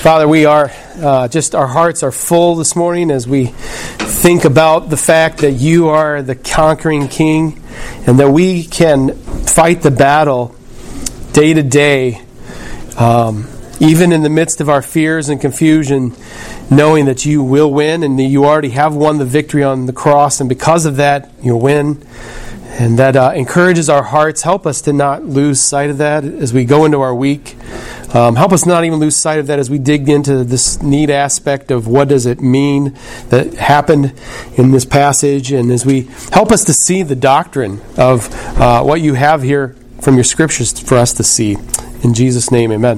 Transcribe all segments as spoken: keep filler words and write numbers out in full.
Father, we are uh, just, our hearts are full this morning as we think about the fact that you are the conquering King and that we can fight the battle day to day, um, even in the midst of our fears and confusion, knowing that you will win and that you already have won the victory on the cross, and because of that, you'll win. And that uh, encourages our hearts. Help us to not lose sight of that as we go into our week. Um, help us not even lose sight of that as we dig into this neat aspect of what does it mean that happened in this passage, and as we help us to see the doctrine of uh, what you have here from your scriptures for us to see. In Jesus' name, amen.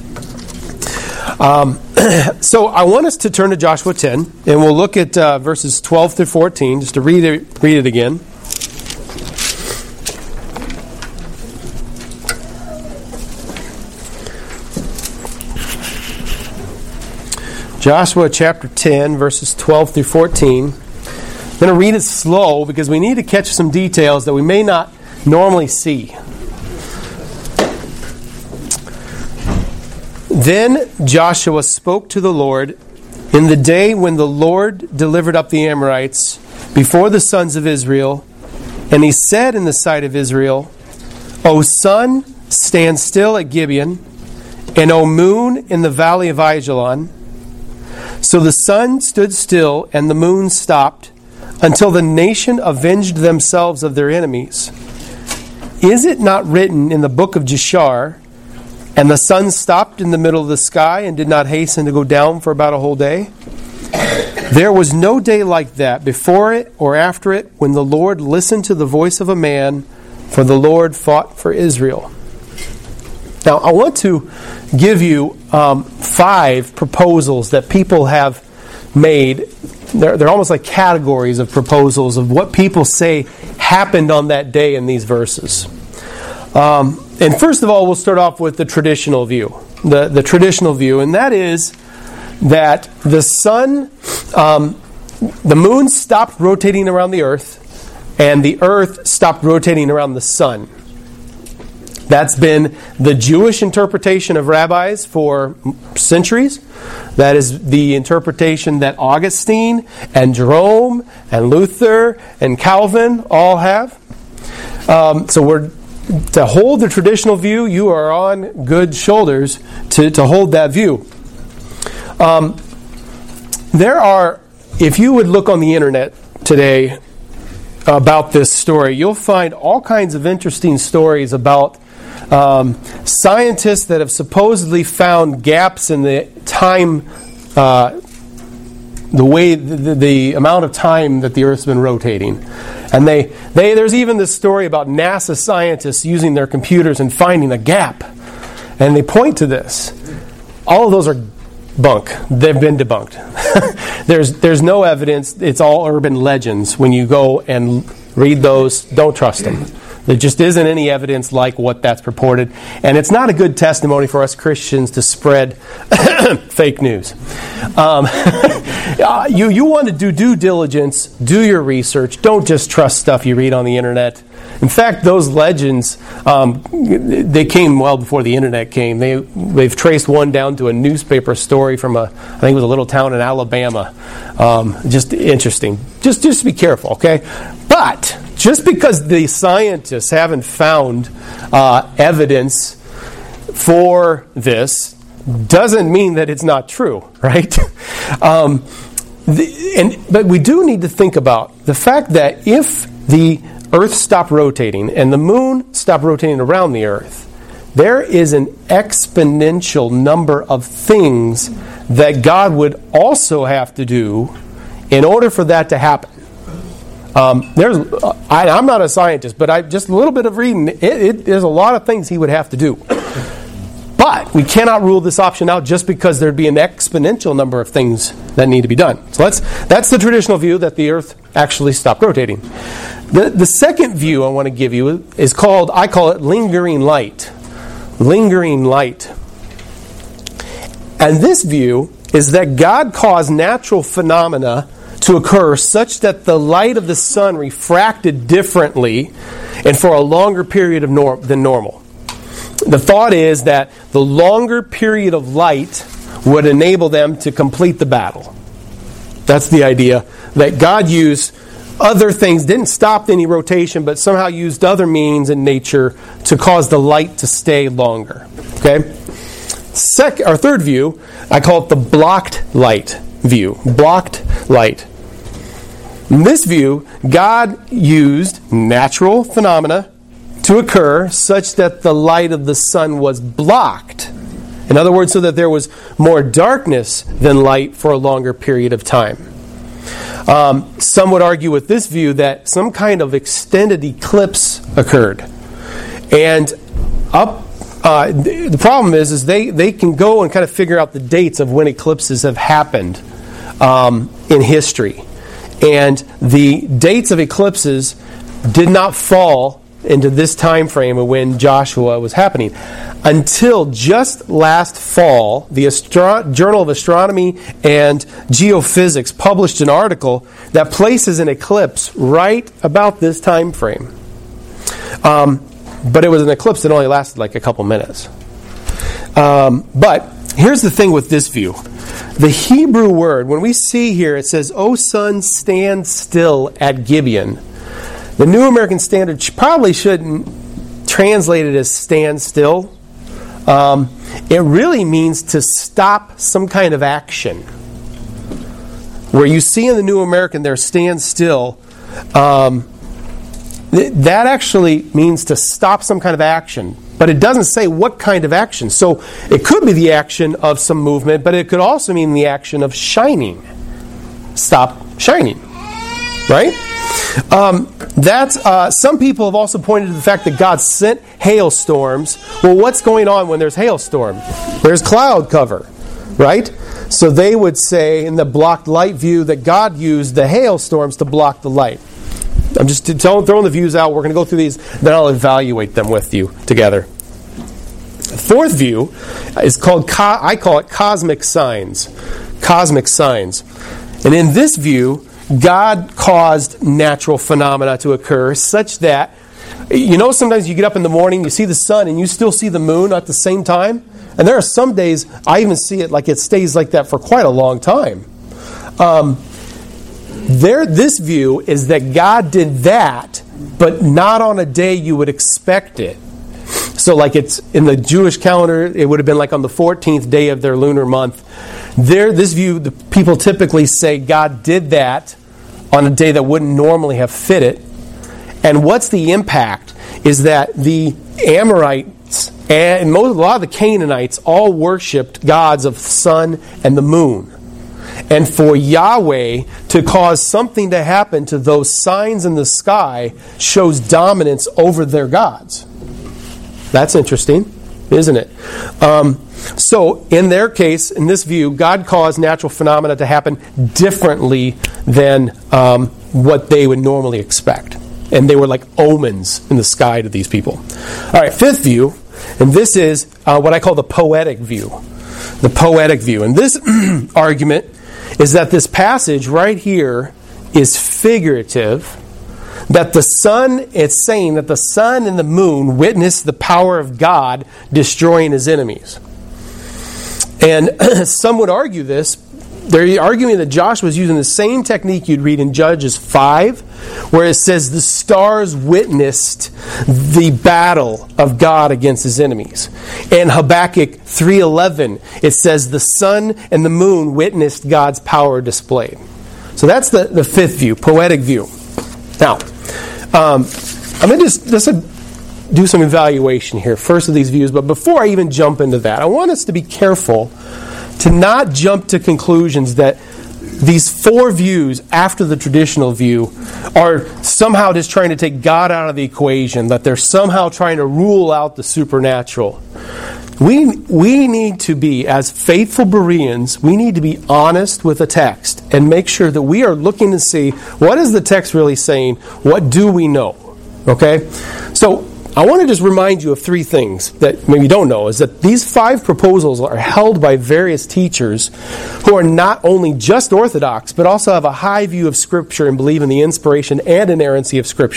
Um, so I want us to turn to Joshua ten, and we'll look at uh, verses twelve through fourteen, just to read it, read it again. Joshua chapter ten, verses twelve through fourteen. I'm going to read it slow because we need to catch some details that we may not normally see. Then Joshua spoke to the Lord in the day when the Lord delivered up the Amorites before the sons of Israel, and he said in the sight of Israel, O sun, stand still at Gibeon, and O moon in the valley of Ajalon. So the sun stood still and the moon stopped until the nation avenged themselves of their enemies. Is it not written in the book of Jashar, and the sun stopped in the middle of the sky and did not hasten to go down for about a whole day? There was no day like that before it or after it when the Lord listened to the voice of a man, for the Lord fought for Israel. Now, I want to give you um, five proposals that people have made. They're, they're almost like categories of proposals of what people say happened on that day in these verses. Um, and first of all, we'll start off with the traditional view. The, the traditional view, and that is that the sun, um, the moon stopped rotating around the earth, and the earth stopped rotating around the sun. That's been the Jewish interpretation of rabbis for centuries. That is the interpretation that Augustine and Jerome and Luther and Calvin all have. Um, so we're to hold the traditional view, you are on good shoulders to, to hold that view. Um, there are, if you would look on the internet today about this story, you'll find all kinds of interesting stories about Um, scientists that have supposedly found gaps in the time, uh, the way, the, the amount of time that the Earth's been rotating. And they, they, there's even this story about NASA scientists using their computers and finding a gap. And they point to this. All of those are bunk. They've been debunked. there's, there's no evidence. It's all urban legends. When you go and read those, don't trust them. There just isn't any evidence like what that's purported. And it's not a good testimony for us Christians to spread fake news. Um, you, you want to do due diligence, do your research. Don't just trust stuff you read on the internet. In fact, those legends, um, they came well before the internet came. They, they've traced one down to a newspaper story from a, I think it was a little town in Alabama. Um, just interesting. Just, just be careful, okay? But just because the scientists haven't found uh, evidence for this doesn't mean that it's not true, right? um, the, and but we do need to think about the fact that if the Earth stopped rotating and the moon stopped rotating around the Earth, there is an exponential number of things that God would also have to do in order for that to happen. Um, there's, I, I'm not a scientist, but I just a little bit of reading. It, it, there's a lot of things He would have to do, but we cannot rule this option out just because there'd be an exponential number of things that need to be done. So that's that's the traditional view that the Earth actually stopped rotating. The the second view I want to give you is called, I call it lingering light, lingering light, and this view is that God caused natural phenomena to occur such that the light of the sun refracted differently and for a longer period of norm than normal. The thought is that the longer period of light would enable them to complete the battle. That's the idea, that God used other things, didn't stop any rotation, but somehow used other means in nature to cause the light to stay longer. Okay? Second, our third view, I call it the blocked light view. Blocked light. In this view, God used natural phenomena to occur such that the light of the sun was blocked. In other words, so that there was more darkness than light for a longer period of time. Um, some would argue with this view that some kind of extended eclipse occurred. And up, uh, the problem is, is they, they can go and kind of figure out the dates of when eclipses have happened um, in history. And the dates of eclipses did not fall into this time frame of when Joshua was happening. Until just last fall, the Astro- Journal of Astronomy and Geophysics published an article that places an eclipse right about this time frame. Um, but it was an eclipse that only lasted like a couple minutes. Um, but here's the thing with this view. The Hebrew word, when we see here, it says, "O sun, stand still at Gibeon." The New American Standard probably shouldn't translate it as stand still. Um, it really means to stop some kind of action. Where you see in the New American there, stand still, um, th- that actually means to stop some kind of action. But it doesn't say what kind of action. So it could be the action of some movement, but it could also mean the action of shining. Stop shining. Right? Um, that's uh, some people have also pointed to the fact that God sent hailstorms. Well, what's going on when there's hailstorm? There's cloud cover, right? So they would say in the blocked light view that God used the hailstorms to block the light. I'm just throwing the views out. We're going to go through these, then I'll evaluate them with you together. The fourth view is called, co- I call it cosmic signs. Cosmic signs. And in this view, God caused natural phenomena to occur such that, you know, sometimes you get up in the morning, you see the sun, and you still see the moon at the same time. And there are some days I even see it like it stays like that for quite a long time. Um, there, this view is that God did that, but not on a day you would expect it. So like it's in the Jewish calendar, it would have been like on the fourteenth day of their lunar month. There, this view, the people typically say God did that on a day that wouldn't normally have fit it. And what's the impact is that the Amorites and most, a lot of the Canaanites all worshipped gods of the sun and the moon. And for Yahweh to cause something to happen to those signs in the sky shows dominance over their gods. That's interesting, isn't it? Um, so, in their case, in this view, God caused natural phenomena to happen differently than um, what they would normally expect. And they were like omens in the sky to these people. All right, fifth view, and this is uh, what I call the poetic view. The poetic view. And this argument is that this passage right here is figurative. That the sun, it's saying that the sun and the moon witnessed the power of God destroying his enemies. And some would argue this. They're arguing that Joshua was using the same technique you'd read in Judges five, where it says the stars witnessed the battle of God against his enemies. In Habakkuk three eleven, it says the sun and the moon witnessed God's power displayed. So that's the, the fifth view, poetic view. Now, um, I'm going to just, just do some evaluation here, first of these views, but before I even jump into that, I want us to be careful to not jump to conclusions that these four views after the traditional view are somehow just trying to take God out of the equation, that they're somehow trying to rule out the supernatural. We we need to be, as faithful Bereans, we need to be honest with the text and make sure that we are looking to see what is the text really saying, what do we know, okay? So I want to just remind you of three things that maybe you don't know, is that these five proposals are held by various teachers who are not only just Orthodox, but also have a high view of Scripture and believe in the inspiration and inerrancy of Scripture.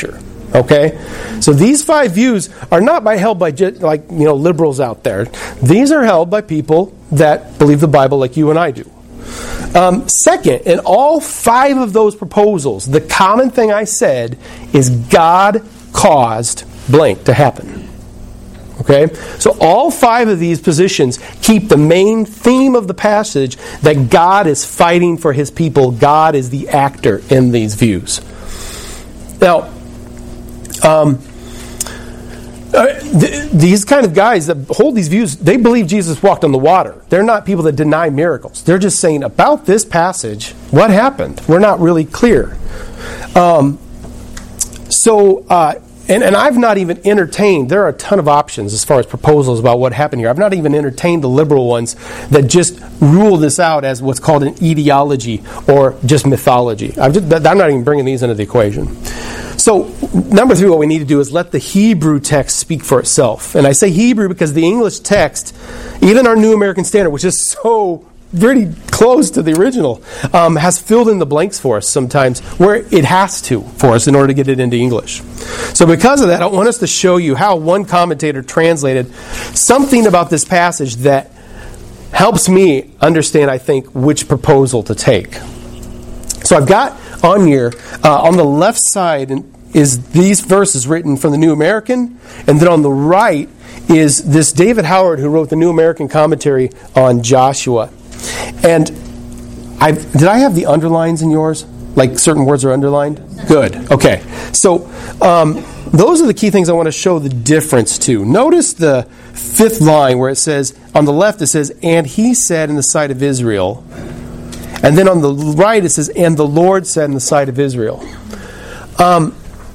Okay? So these five views are not by held by just, like, you know, liberals out there. These are held by people that believe the Bible like you and I do. Um, second, in all five of those proposals, the common thing I said is God caused blank to happen. Okay? So all five of these positions keep the main theme of the passage that God is fighting for His people. God is the actor in these views. Now, um, uh, th- these kind of guys that hold these views, they believe Jesus walked on the water. They're not people that deny miracles. They're just saying, about this passage, what happened? We're not really clear. Um, so, uh, and, and I've not even entertained, there are a ton of options as far as proposals about what happened here. I've not even entertained the liberal ones that just rule this out as what's called an etiology or just mythology. I've just, I'm not even bringing these into the equation. So, number three, what we need to do is let the Hebrew text speak for itself. And I say Hebrew because the English text, even our New American Standard, which is so pretty close to the original, um, has filled in the blanks for us sometimes where it has to for us in order to get it into English. So because of that, I want us to show you how one commentator translated something about this passage that helps me understand, I think, which proposal to take. So I've got on here, uh, on the left side is these verses written from the New American, and then on the right is this David Howard who wrote the New American Commentary on Joshua. And I did I have the underlines in yours? Like certain words are underlined? Good. Okay. So um, those are the key things I want to show the difference to. Notice the fifth line where it says, on the left it says, and he said in the sight of Israel. And then on the right it says, and the Lord said in the sight of Israel. Um,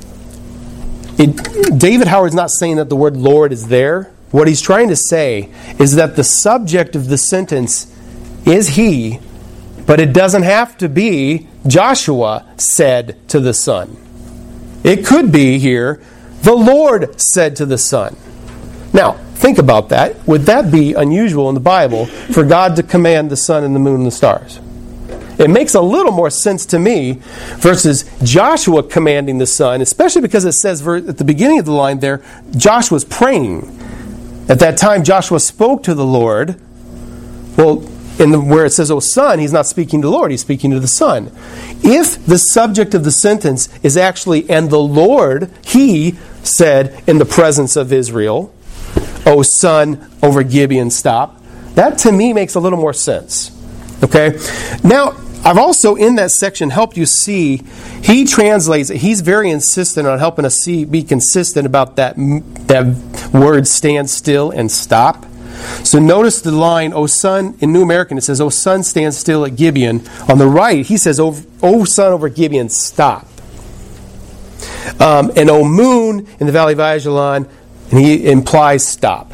it, David Howard's not saying that the word Lord is there. What he's trying to say is that the subject of the sentence is he, but it doesn't have to be Joshua said to the Son. It could be here, the Lord said to the Son. Now, think about that. Would that be unusual in the Bible for God to command the sun and the moon and the stars? It makes a little more sense to me versus Joshua commanding the sun, especially because it says at the beginning of the line there, Joshua's praying. At that time, Joshua spoke to the Lord. Well, in the, where it says, "O Son," he's not speaking to the Lord, he's speaking to the Son. If the subject of the sentence is actually, and the Lord, he said in the presence of Israel, "O Son," over Gibeon, stop. That to me makes a little more sense. Okay? Now, I've also in that section helped you see, he translates it, he's very insistent on helping us see, be consistent about that, that word stand still and stop. So notice the line, O Son, in New American it says, O Son, stand still at Gibeon. On the right, he says, O, o Son, over Gibeon, stop. Um, and O Moon, in the Valley of Ajalon, and he implies stop.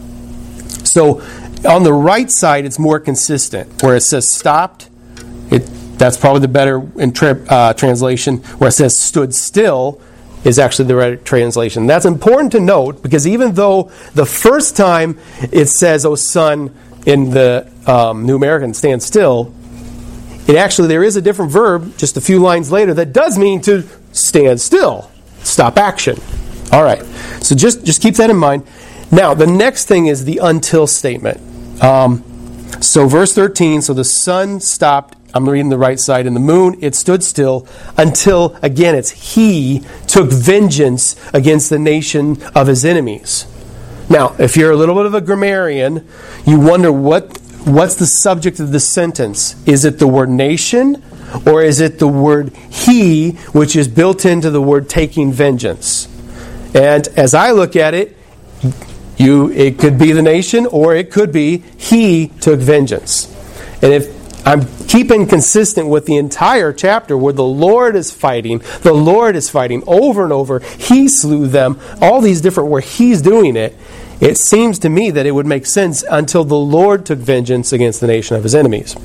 So on the right side, it's more consistent. Where it says stopped, it, that's probably the better in tra- uh, translation. Where it says stood still is actually the right translation. That's important to note because even though the first time it says, O Son, in the um, New American, stand still, it actually, there is a different verb just a few lines later that does mean to stand still, stop action. All right, so just, just keep that in mind. Now, the next thing is the until statement. Um, so verse thirteen, so the sun stopped, I'm reading the right side, and the moon, it stood still until, again, it's he took vengeance against the nation of his enemies. Now, if you're a little bit of a grammarian, you wonder what what's the subject of this sentence? Is it the word nation, or is it the word he, which is built into the word taking vengeance? And as I look at it, you it could be the nation, or it could be he took vengeance. And if I'm keeping consistent with the entire chapter where the Lord is fighting, the Lord is fighting over and over, he slew them, all these different where he's doing it, it seems to me that it would make sense until the Lord took vengeance against the nation of his enemies.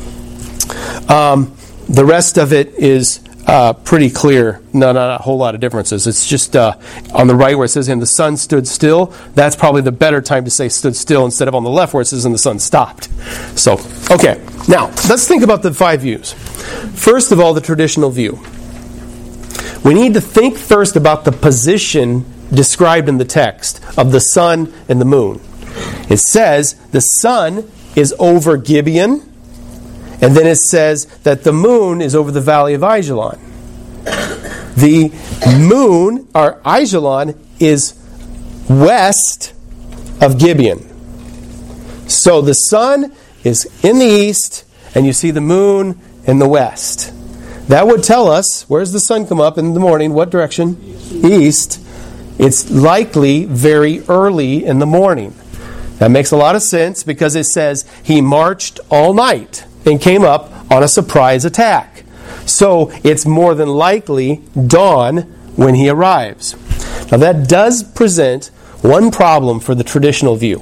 Um, the rest of it is uh, pretty clear. No, not a whole lot of differences. It's just uh, on the right where it says, and the sun stood still. That's probably the better time to say stood still instead of on the left where it says, and the sun stopped. So, okay. Now, let's think about the five views. First of all, the traditional view. we need to think first about the position described in the text of the sun and the moon. It says the sun is over Gibeon, and then it says that the moon is over the valley of Ajalon. The moon, or Ajalon, is west of Gibeon. So the sun is in the east, and you see the moon in the west. That would tell us, where's the sun come up in the morning? What direction? East. It's likely very early in the morning. That makes a lot of sense because it says he marched all night and came up on a surprise attack. So it's more than likely dawn when he arrives. Now that does present one problem for the traditional view.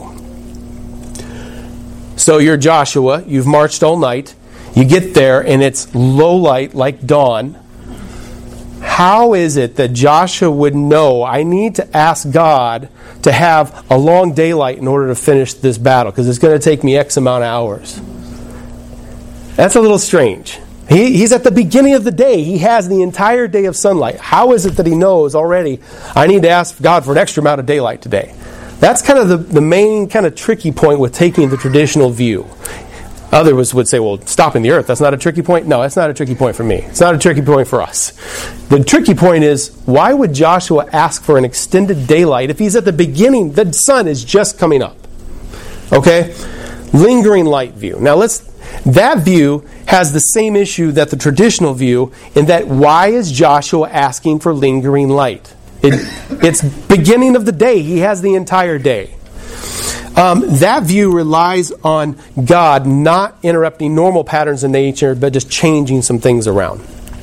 So you're Joshua, you've marched all night, you get there and it's low light like dawn. How is it that Joshua would know I need to ask God to have a long daylight in order to finish this battle? Because it's going to take me X amount of hours. That's a little strange. He, he's at the beginning of the day. He has the entire day of sunlight. How is it that he knows already, I need to ask God for an extra amount of daylight today? That's kind of the, the main kind of tricky point with taking the traditional view. Others would say, well, stopping the earth, that's not a tricky point? No, that's not a tricky point for me. It's not a tricky point for us. The tricky point is, why would Joshua ask for an extended daylight if he's at the beginning? The sun is just coming up. Okay? Lingering light view. Now, let's. That view has the same issue that the traditional view, in that why is Joshua asking for lingering light? It, it's beginning of the day. He has the entire day. Um, that view relies on God not interrupting normal patterns in nature, but just changing some things around.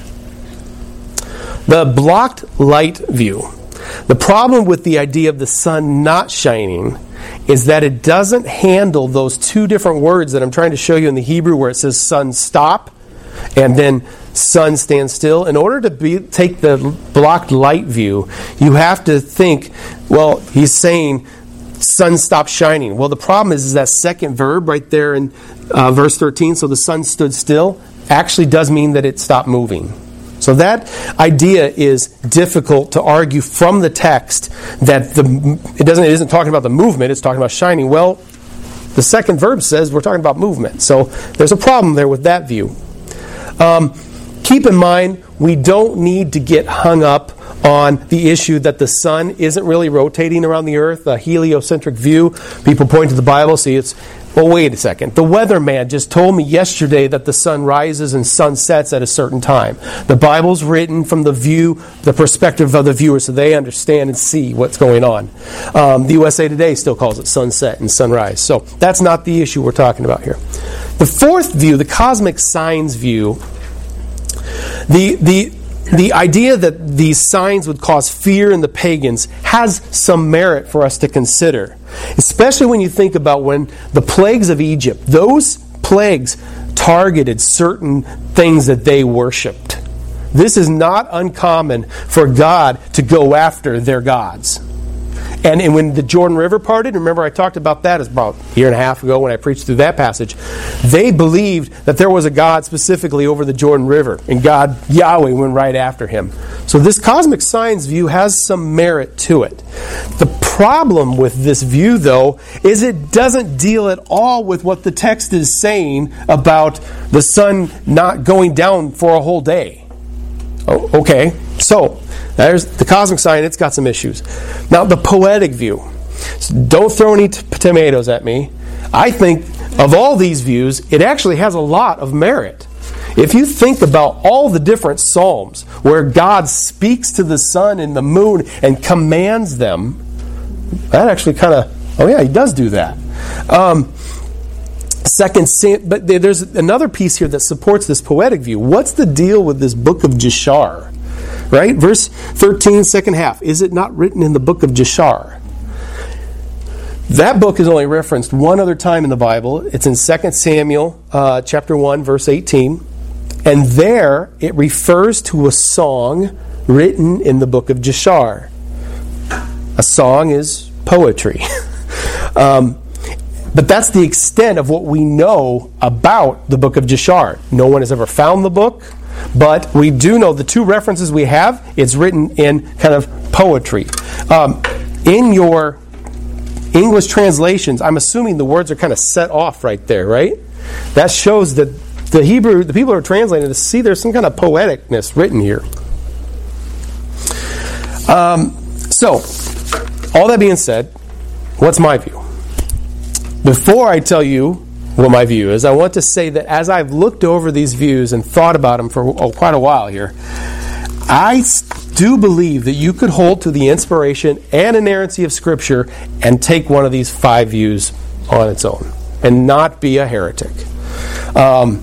The blocked light view. The problem with the idea of the sun not shining is that it doesn't handle those two different words that I'm trying to show you in the Hebrew, where it says sun stop and then sun stand still. In order to be, take the blocked light view, you have to think, well, he's saying sun stopped shining. Well, the problem is, is that second verb right there in uh, verse thirteen, so the sun stood still, actually does mean that it stopped moving. So that idea is difficult to argue from the text, that the it doesn't it isn't talking about the movement, it's talking about shining. Well, the second verb says we're talking about movement. So there's a problem there with that view. Um, keep in mind, we don't need to get hung up on the issue that the sun isn't really rotating around the earth, a heliocentric view. People point to the Bible, see it's, well, wait a second. The weatherman just told me yesterday that the sun rises and sun sets at a certain time. The Bible's written from the view, the perspective of the viewer, so they understand and see what's going on. Um, the U S A Today still calls it sunset and sunrise. So that's not the issue we're talking about here. The fourth view, the cosmic signs view, the the The idea that these signs would cause fear in the pagans has some merit for us to consider. Especially when you think about when the plagues of Egypt, those plagues targeted certain things that they worshipped. This is not uncommon for God to go after their gods. And, and when the Jordan River parted, remember I talked about that about a year and a half ago when I preached through that passage. They believed that there was a God specifically over the Jordan River, and God, Yahweh, went right after him. So this cosmic signs view has some merit to it. The problem with this view, though, is it doesn't deal at all with what the text is saying about the sun not going down for a whole day. Oh, okay, so there's the cosmic sign. It's got some issues. Now, the poetic view. Don't throw any t- tomatoes at me. I think of all these views, it actually has a lot of merit. If you think about all the different psalms where God speaks to the sun and the moon and commands them, that actually kind of, oh yeah, he does do that. Um, second, but there's another piece here that supports this poetic view. What's the deal with this book of Jashar? Right? Verse thirteen, second half. Is it not written in the book of Jashar? That book is only referenced one other time in the Bible. It's in Second Samuel uh, chapter one, verse eighteen. And there it refers to a song written in the book of Jashar. A song is poetry. um, but that's the extent of what we know about the book of Jashar. No one has ever found the book. but we do know the two references we have, it's written in kind of poetry. Um, in your English translations, I'm assuming the words are kind of set off right there, right? That shows that the Hebrew, the people who are translating this, see there's some kind of poeticness written here. Um, so, all that being said, what's my view? Before I tell you what my view is, I want to say that as I've looked over these views and thought about them for oh, quite a while here, I do believe that you could hold to the inspiration and inerrancy of Scripture and take one of these five views on its own and not be a heretic. Um,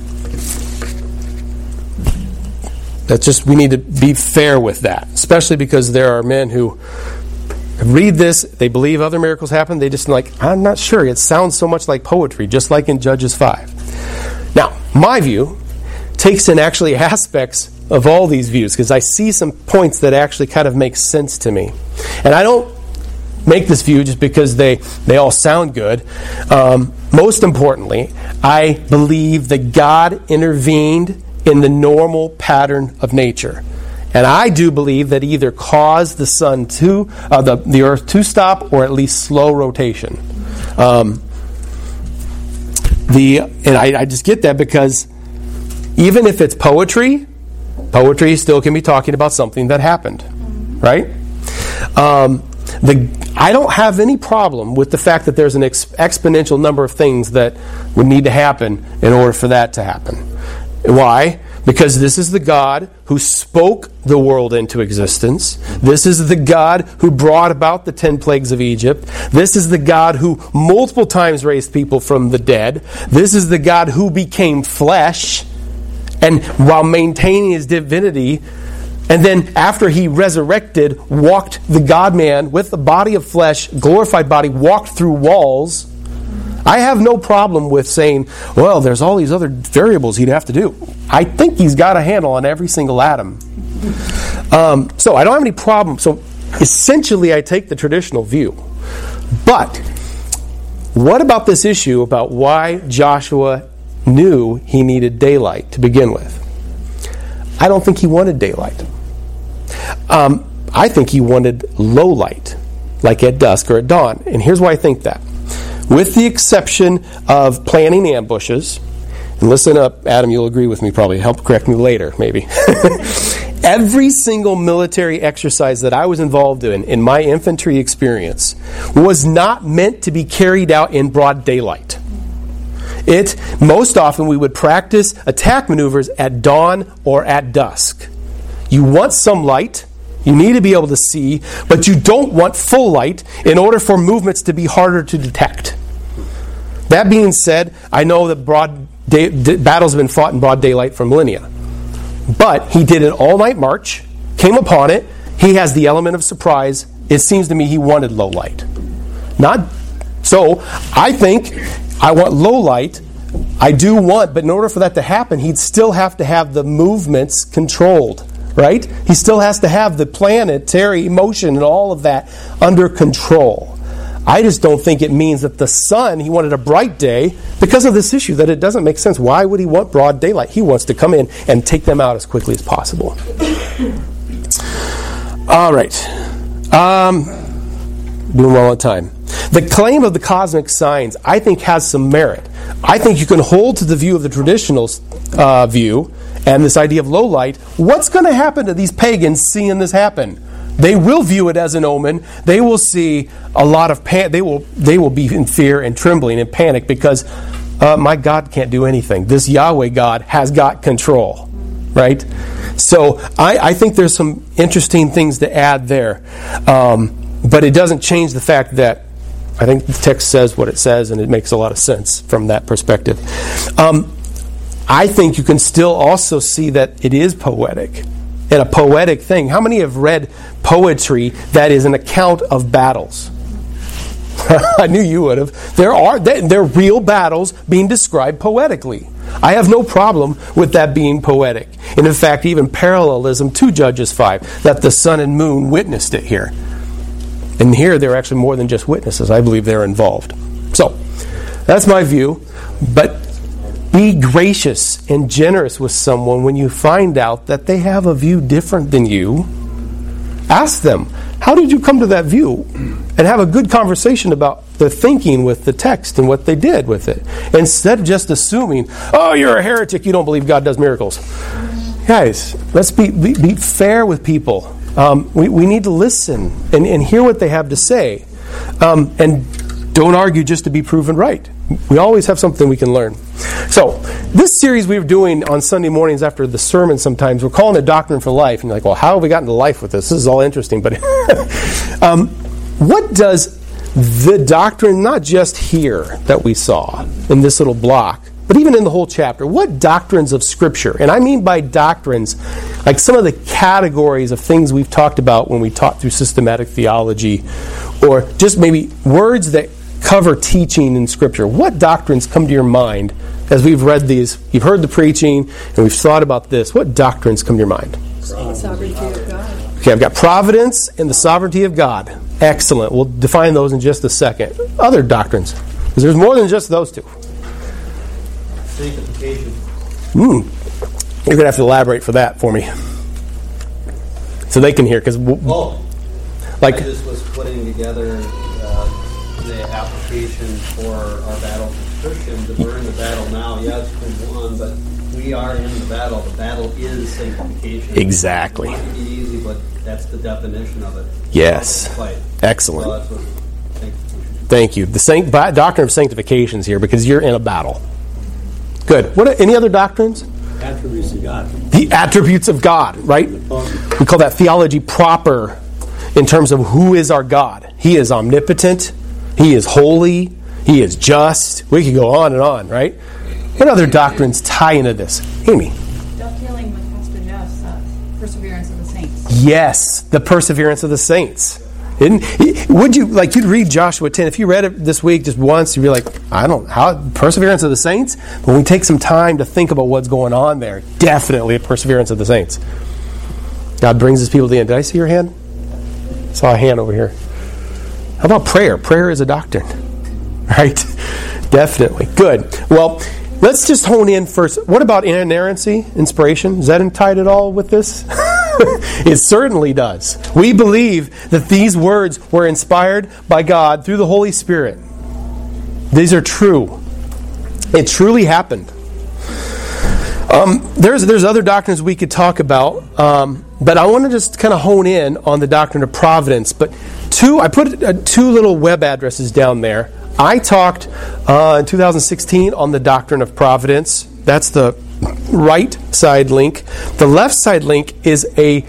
that's just, we need to be fair with that, especially because there are men who read this, they believe other miracles happen, they just like, I'm not sure, it sounds so much like poetry, just like in Judges five. Now, my view takes in actually aspects of all these views, because I see some points that actually kind of make sense to me. And I don't make this view just because they, they all sound good. Um, most importantly, I believe that God intervened in the normal pattern of nature. And I do believe that either caused the sun to, uh, the, the earth to stop, or at least slow rotation. Um, the and I, I just get that because even if it's poetry, poetry still can be talking about something that happened, right? Um, the I don't have any problem with the fact that there's an ex- exponential number of things that would need to happen in order for that to happen. Why? Because this is the God who spoke the world into existence. This is the God who brought about the ten plagues of Egypt. This is the God who multiple times raised people from the dead. This is the God who became flesh, and while maintaining his divinity, and then after he resurrected, walked the God-man with the body of flesh, glorified body, walked through walls. I have no problem with saying, well, there's all these other variables he'd have to do. I think he's got a handle on every single atom. Um, so I don't have any problem. So essentially I take the traditional view. But what about this issue about why Joshua knew he needed daylight to begin with? I don't think he wanted daylight. Um, I think he wanted low light, like at dusk or at dawn. And here's why I think that. With the exception of planning ambushes, and listen up, Adam, you'll agree with me probably, help correct me later, maybe. Every single military exercise that I was involved in, in my infantry experience, was not meant to be carried out in broad daylight. It, most often we would practice attack maneuvers at dawn or at dusk. You want some light, you need to be able to see, but you don't want full light in order for movements to be harder to detect. That being said, I know that broad day, d- battles have been fought in broad daylight for millennia. But he did an all-night march, came upon it, he has the element of surprise. It seems to me he wanted low light. Not so, I think I want low light. I do want, but in order for that to happen, he'd still have to have the movements controlled. Right? He still has to have the planetary motion and all of that under control. I just don't think it means that the sun, he wanted a bright day because of this issue, that it doesn't make sense. Why would he want broad daylight? He wants to come in and take them out as quickly as possible. All right. Um, doing well on time. The claim of the cosmic signs, I think, has some merit. I think you can hold to the view of the traditional uh, view and this idea of low light. What's going to happen to these pagans seeing this happen? They will view it as an omen. They will see a lot of pan- they will they will be in fear and trembling and panic because uh, my God can't do anything. This Yahweh God has got control, right? So I, I think there's some interesting things to add there, um, but it doesn't change the fact that I think the text says what it says, and it makes a lot of sense from that perspective. Um, I think you can still also see that it is poetic and a poetic thing. How many have read poetry that is an account of battles? I knew you would have. There are there are real battles being described poetically. I have no problem with that being poetic. And in fact, even parallelism to Judges five, that the sun and moon witnessed it here. And here they're actually more than just witnesses. I believe they're involved. So, that's my view. But Be gracious and generous with someone when you find out that they have a view different than you. Ask them, how did you come to that view? And have a good conversation about the thinking with the text and what they did with it. Instead of just assuming, oh, you're a heretic, you don't believe God does miracles. Guys, let's be, be, be fair with people. Um, we, we need to listen and, and hear what they have to say. Um, and don't argue just to be proven right. We always have something we can learn. So, this series we were doing on Sunday mornings after the sermon sometimes, we're calling it Doctrine for Life. And you're like, well, how have we gotten to life with this? This is all interesting. But um, what does the doctrine, not just here that we saw in this little block, but even in the whole chapter, what doctrines of Scripture, and I mean by doctrines, like some of the categories of things we've talked about when we taught through systematic theology, or just maybe words that cover teaching in Scripture. What doctrines come to your mind as we've read these? You've heard the preaching, and we've thought about this. What doctrines come to your mind? Sovereignty of God. Okay, I've got providence and the sovereignty of God. Excellent. We'll define those in just a second. Other doctrines, because there's more than just those two. Sanctification. Hmm. You're going to have to elaborate for that for me, so they can hear. Because w- oh, like I just was putting together uh, the application for our battle for Christians. If we're in the battle now, yes, we won, but we are in the battle. The battle is sanctification. Exactly. It might be easy, but that's the definition of it. Yes. Fight. Excellent. So that's what sanctification. Thank you. The sanct- doctrine of sanctification is here because you're in a battle. Good. What are, any other doctrines? Attributes of God. The attributes of God, right? We call that theology proper in terms of who is our God. He is omnipotent. He is holy. He is just. We could go on and on, right? What other doctrines tie into this? Amy. Dovetailing with Pastor Jeff's uh, perseverance of the saints. Yes, the perseverance of the saints. Didn't, would you, like, you'd read Joshua ten, if you read it this week just once, you'd be like, I don't, how, perseverance of the saints? But when we take some time to think about what's going on there, definitely a perseverance of the saints. God brings his people to the end. Did I see your hand? I saw a hand over here. How about prayer? Prayer is a doctrine, right? Definitely. Good. Well, let's just hone in first. What about inerrancy, inspiration? Is that tied at all with this? It certainly does. We believe that these words were inspired by God through the Holy Spirit. These are true. It truly happened. Um, there's there's other doctrines we could talk about, um, but I want to just kind of hone in on the doctrine of providence. But two, I put uh, two little web addresses down there. I talked uh, in two thousand sixteen on the doctrine of providence. That's the right side link. The left side link is a,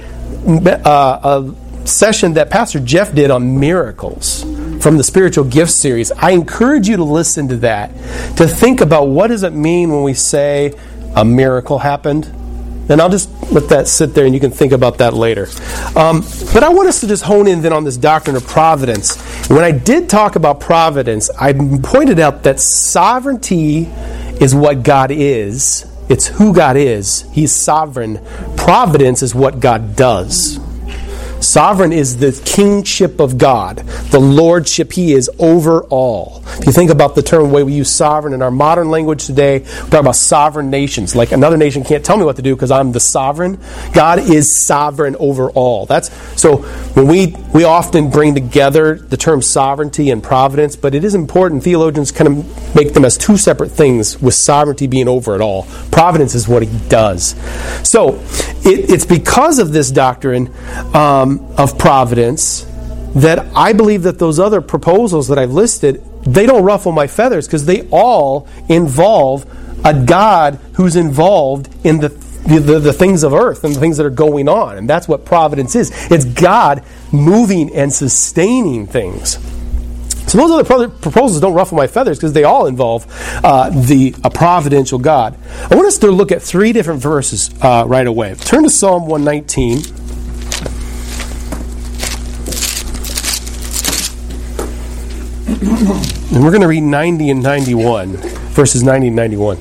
uh, a session that Pastor Jeff did on miracles from the Spiritual Gifts series. I encourage you to listen to that, to think about what does it mean when we say a miracle happened. And I'll just let that sit there and you can think about that later. Um, but I want us to just hone in then on this doctrine of providence. When I did talk about providence, I pointed out that sovereignty is what God is. It's who God is. He's sovereign. Providence is what God does. Sovereign is the kingship of God, the lordship. He is over all. If you think about the term, the way we use sovereign in our modern language today, we talk about sovereign nations. Like another nation can't tell me what to do because I'm the sovereign. God is sovereign over all. That's so when we we often bring together the term sovereignty and providence, but it is important. Theologians kind of make them as two separate things, with sovereignty being over it all. Providence is what he does. So it, it's because of this doctrine um, of providence that I believe that those other proposals that I've listed, they don't ruffle my feathers because they all involve a God who's involved in the, the, the, the things of earth and the things that are going on. And that's what providence is. It's God moving and sustaining things. So those other proposals don't ruffle my feathers because they all involve uh, the a providential God. I want us to look at three different verses uh, right away. Turn to Psalm one nineteen. And we're going to read ninety and ninety-one, verses ninety and ninety-one.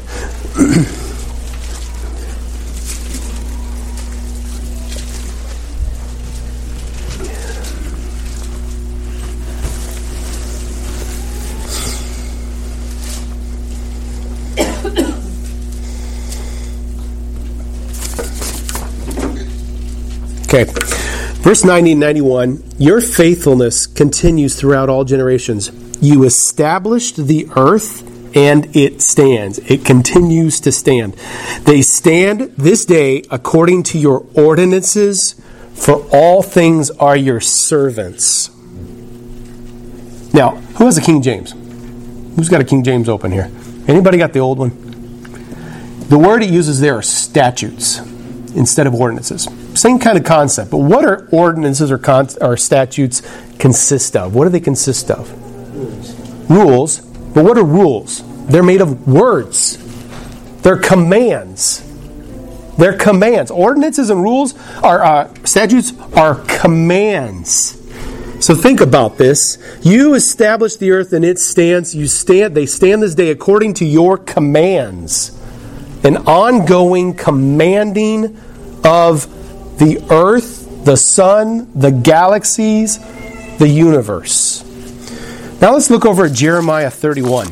Okay. Verse ninety and ninety-one, your faithfulness continues throughout all generations. You established the earth, and it stands. It continues to stand. They stand this day according to your ordinances, for all things are your servants. Now, who has a King James? Who's got a King James open here? Anybody got the old one? The word it uses there are statutes instead of ordinances. Same kind of concept, but what are ordinances or, con- or statutes consist of? What do they consist of? Rules. Rules. But what are rules? They're made of words. They're commands. They're commands. Ordinances and rules are uh, statutes are commands. So think about this. You establish the earth and it stands. You stand. They stand this day according to your commands. An ongoing commanding of the earth, the sun, the galaxies, the universe. Now let's look over at Jeremiah thirty-one.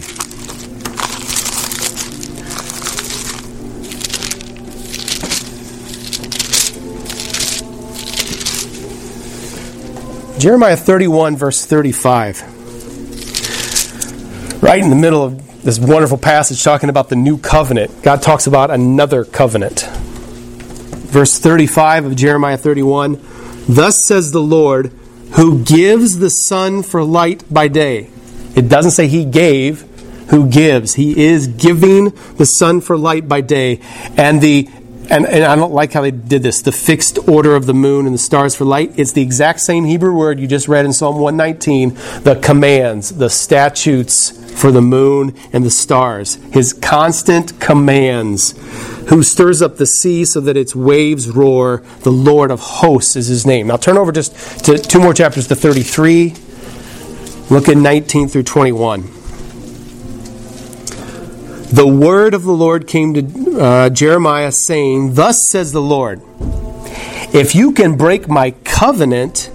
Jeremiah thirty-one, verse thirty-five. Right in the middle of this wonderful passage talking about the new covenant, God talks about another covenant. Verse thirty-five of Jeremiah thirty-one, thus says the Lord, who gives the sun for light by day. It doesn't say he gave, who gives. He is giving the sun for light by day. And the and, and I don't like how they did this, the fixed order of the moon and the stars for light. It's the exact same Hebrew word you just read in Psalm one nineteen, the commands, the statutes for the moon and the stars. His constant commands. Who stirs up the sea so that its waves roar. The Lord of hosts is his name. Now turn over just to two more chapters to thirty-three. Look at nineteen through twenty-one. The word of the Lord came to uh, Jeremiah saying, thus says the Lord, if you can break my covenant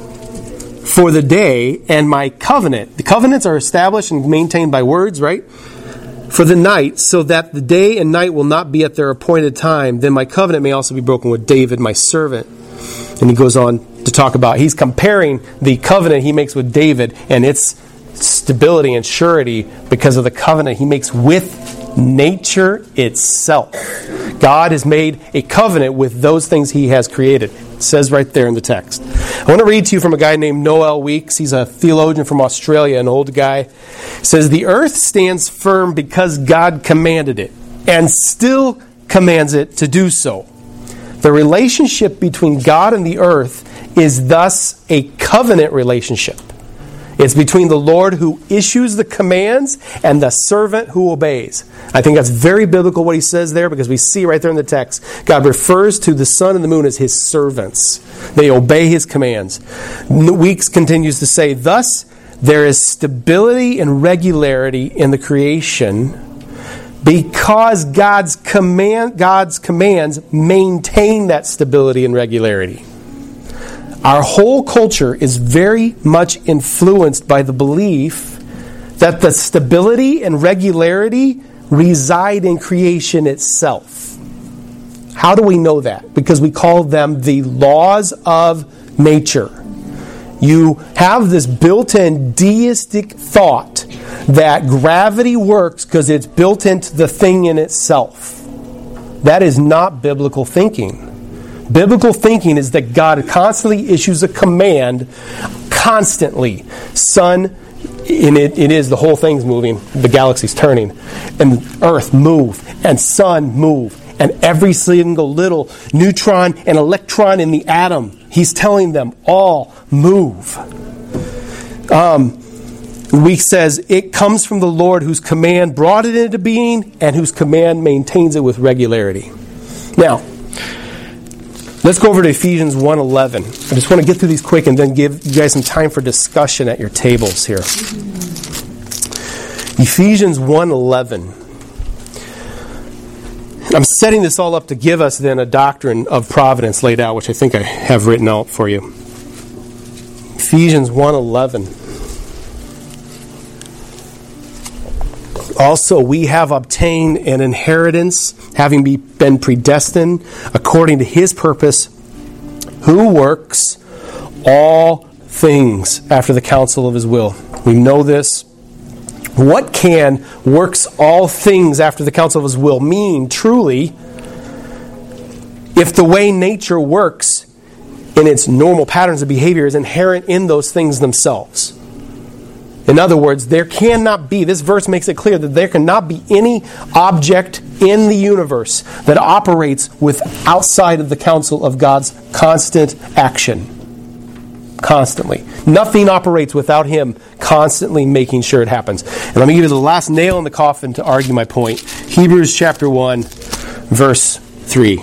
for the day and my covenant. The covenants are established and maintained by words, right? For the night, so that the day and night will not be at their appointed time, then my covenant may also be broken with David, my servant. And he goes on to talk about, he's comparing the covenant he makes with David and its stability and surety because of the covenant he makes with nature itself. God has made a covenant with those things he has created. It says right there in the text. I want to read to you from a guy named Noel Weeks. He's a theologian from Australia, an old guy. It says, the earth stands firm because God commanded it and still commands it to do so. The relationship between God and the earth is thus a covenant relationship. It's between the Lord who issues the commands and the servant who obeys. I think that's very biblical what he says there, because we see right there in the text, God refers to the sun and the moon as his servants. They obey his commands. Weeks continues to say, thus there is stability and regularity in the creation because God's command, God's commands maintain that stability and regularity. Our whole culture is very much influenced by the belief that the stability and regularity reside in creation itself. How do we know that? Because we call them the laws of nature. You have this built-in deistic thought that gravity works because it's built into the thing in itself. That is not biblical thinking. Biblical thinking is that God constantly issues a command, constantly. Sun, and it, it is, the whole thing's moving, the galaxy's turning, and Earth move, and sun move, and every single little neutron and electron in the atom, he's telling them all move. Um, Weeks says, it comes from the Lord whose command brought it into being and whose command maintains it with regularity. Now, let's go over to Ephesians one eleven. I just want to get through these quick and then give you guys some time for discussion at your tables here. Ephesians one eleven. I'm setting this all up to give us then a doctrine of providence laid out, which I think I have written out for you. Ephesians one eleven. Also, we have obtained an inheritance, having be, been predestined according to his purpose, Who works all things after the counsel of his will. We know this. What can works all things after the counsel of his will mean truly if the way nature works in its normal patterns of behavior is inherent in those things themselves? In other words, there cannot be, this verse makes it clear that there cannot be any object in the universe that operates with outside of the counsel of God's constant action. Constantly. Nothing operates without him constantly making sure it happens. And let me give you the last nail in the coffin to argue my point. Hebrews chapter one, verse three.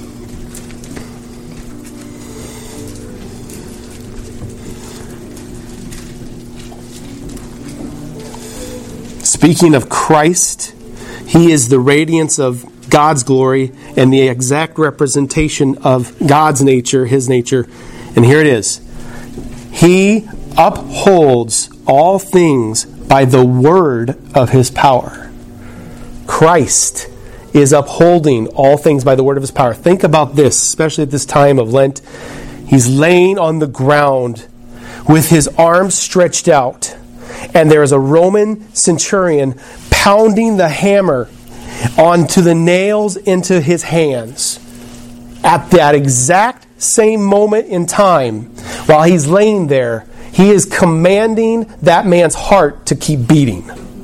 Speaking of Christ, he is the radiance of God's glory and the exact representation of God's nature, his nature. And here it is. He upholds all things by the word of his power. Christ is upholding all things by the word of his power. Think about this, especially at this time of Lent. He's laying on the ground with his arms stretched out, and there is a Roman centurion pounding the hammer onto the nails into his hands. At that exact same moment in time, while he's laying there, he is commanding that man's heart to keep beating.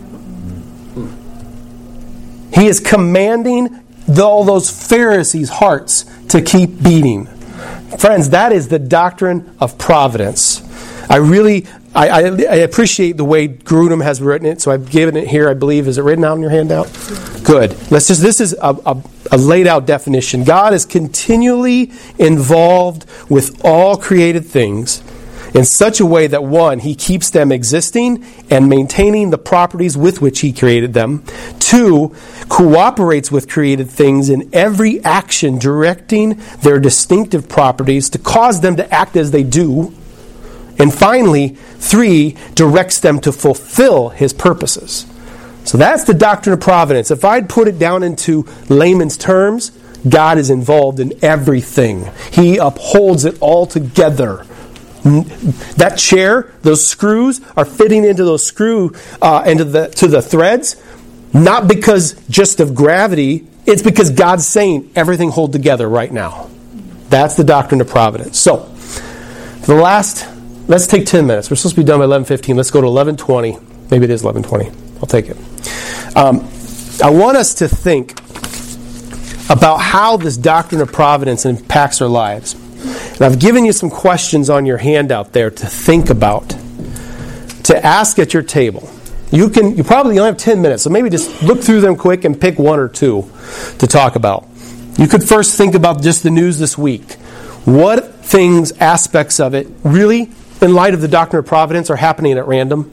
He is commanding all those Pharisees' hearts to keep beating. Friends, that is the doctrine of providence. I really, I, I, I appreciate the way Grudem has written it, so I've given it here, I believe. Is it written out in your handout? Good. Let's just, this is a, a, a laid out definition. God is continually involved with all created things in such a way that, one, he keeps them existing and maintaining the properties with which he created them. Two, cooperates with created things in every action, directing their distinctive properties to cause them to act as they do. And finally, three, directs them to fulfill his purposes. So that's the doctrine of providence. If I'd put it down into layman's terms, God is involved in everything. He upholds it all together. That chair, those screws are fitting into those screw uh, into the to the threads, not because just of gravity. It's because God's saying everything hold together right now. That's the doctrine of providence. So, for the last, let's take ten minutes. We're supposed to be done by eleven fifteen. Let's go to eleven twenty. Maybe it is eleven twenty. I'll take it. Um, I want us to think about how this doctrine of providence impacts our lives. And I've given you some questions on your handout there to think about, to ask at your table. You can. You probably only have ten minutes, so maybe just look through them quick and pick one or two to talk about. You could first think about just the news this week. What things, aspects of it, really, in light of the doctrine of providence, are happening at random?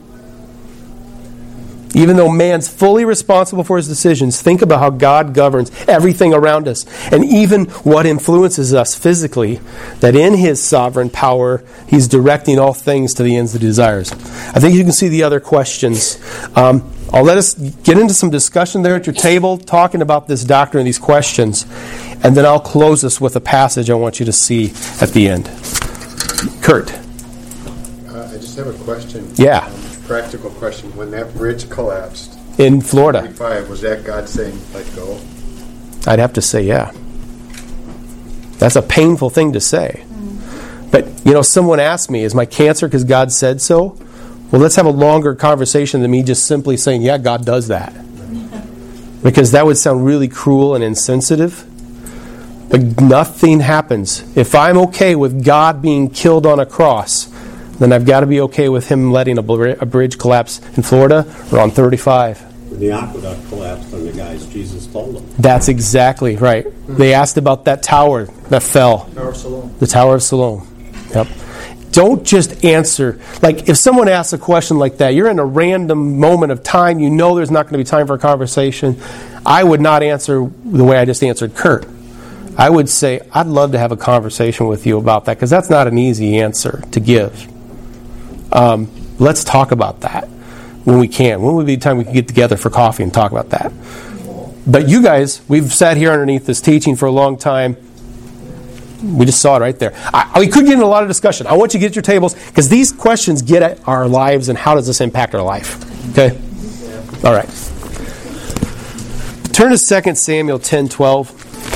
Even though man's fully responsible for his decisions, think about how God governs everything around us, and even what influences us physically, that in his sovereign power, he's directing all things to the ends of desires. I think you can see the other questions. Um, I'll let us get into some discussion there at your table, talking about this doctrine and these questions, and then I'll close us with a passage I want you to see at the end. Kurt. Uh, I just have a question. Yeah. Um, practical question. When that bridge collapsed in Florida, was that God saying, let go? I'd have to say, yeah. That's a painful thing to say. But, you know, someone asked me, is my cancer because God said so? Well, let's have a longer conversation than me just simply saying, yeah, God does that. Because that would sound really cruel and insensitive. But nothing happens. If I'm okay with God being killed on a cross, then I've got to be okay with him letting a, br- a bridge collapse in Florida or on thirty-five. When the aqueduct collapsed on the guys, Jesus told them. That's exactly right. Mm-hmm. They asked about that tower that fell. Tower of Siloam. The Tower of Siloam. Yep. Don't just answer. Like, if someone asks a question like that, you're in a random moment of time, you know there's not going to be time for a conversation. I would not answer the way I just answered Kurt. I would say, I'd love to have a conversation with you about that, because that's not an easy answer to give. Um, let's talk about that when we can. When would be the time we can get together for coffee and talk about that? But you guys, we've sat here underneath this teaching for a long time. We just saw it right there. I, we could get into a lot of discussion. I want you to get your tables, because these questions get at our lives and how does this impact our life. Okay? All right. Turn to Second Samuel ten twelve.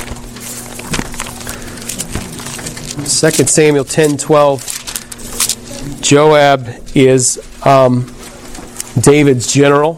Second Samuel ten twelve. Joab is um, David's general.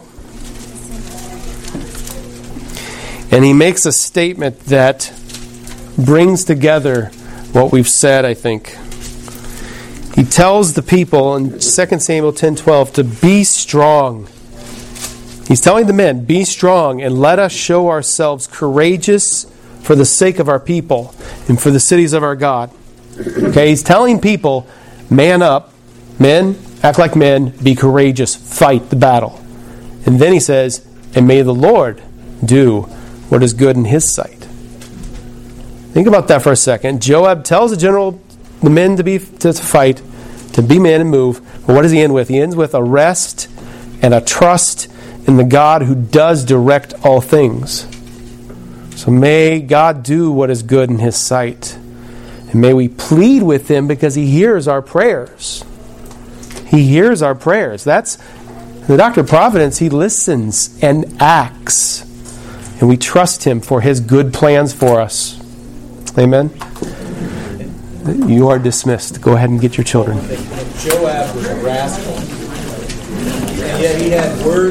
And he makes a statement that brings together what we've said, I think. He tells the people in Second Samuel ten twelve to be strong. He's telling the men, be strong and let us show ourselves courageous for the sake of our people and for the cities of our God. Okay, he's telling people, man up, men, act like men, be courageous, fight the battle. And then he says, and may the Lord do what is good in his sight. Think about that for a second. Joab tells the general, the men to be to fight, to be men and move. But what does he end with? He ends with a rest and a trust in the God who does direct all things. So may God do what is good in his sight. And may we plead with him, because he hears our prayers. He hears our prayers. That's the Doctor of Providence. He listens and acts. And we trust him for his good plans for us. Amen? You are dismissed. Go ahead and get your children. Joab was a rascal. And yet he had words